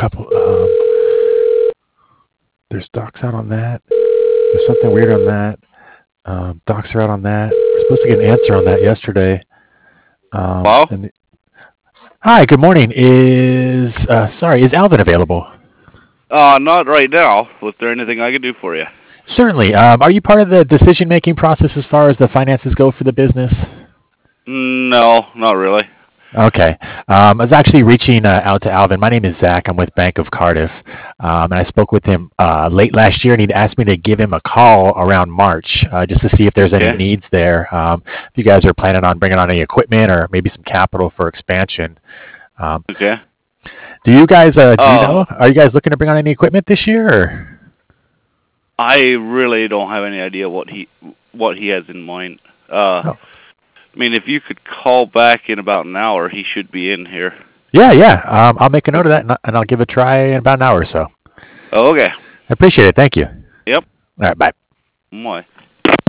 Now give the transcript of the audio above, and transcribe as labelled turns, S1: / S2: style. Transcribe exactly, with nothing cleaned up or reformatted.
S1: couple. Um, there's docs out on that. There's something weird on that. Um, docs are out on that. We're supposed to get an answer on that yesterday. Um,
S2: Hello?
S1: and Hi, good morning. Is uh, sorry, is Alvin available?
S2: Uh, not right now. Was there anything I could do for you?
S1: Certainly. Um, are you part of the decision-making process as far as the finances go for the business?
S2: No, not really.
S1: Okay. Um, I was actually reaching uh, out to Alvin. My name is Zach. I'm with Bank of Cardiff. Um, and I spoke with him uh, late last year, and he'd asked me to give him a call around March uh, just to see if there's any
S2: Okay.
S1: needs there. Um, if you guys are planning on bringing on any equipment or maybe some capital for expansion. Um,
S2: Okay.
S1: do you guys, uh, do you
S2: Um,
S1: know, are you guys looking to bring on any equipment this year? Or?
S2: I really don't have any idea what he what he has in mind. Uh,
S1: Oh.
S2: I mean, if you could call back in about an hour, he should be in here.
S1: Yeah, yeah. Um, I'll make a note of that, and and I'll give it a try in about an hour or so.
S2: Okay.
S1: I appreciate it. Thank you. All
S2: Yep.
S1: right, bye.
S2: Bye.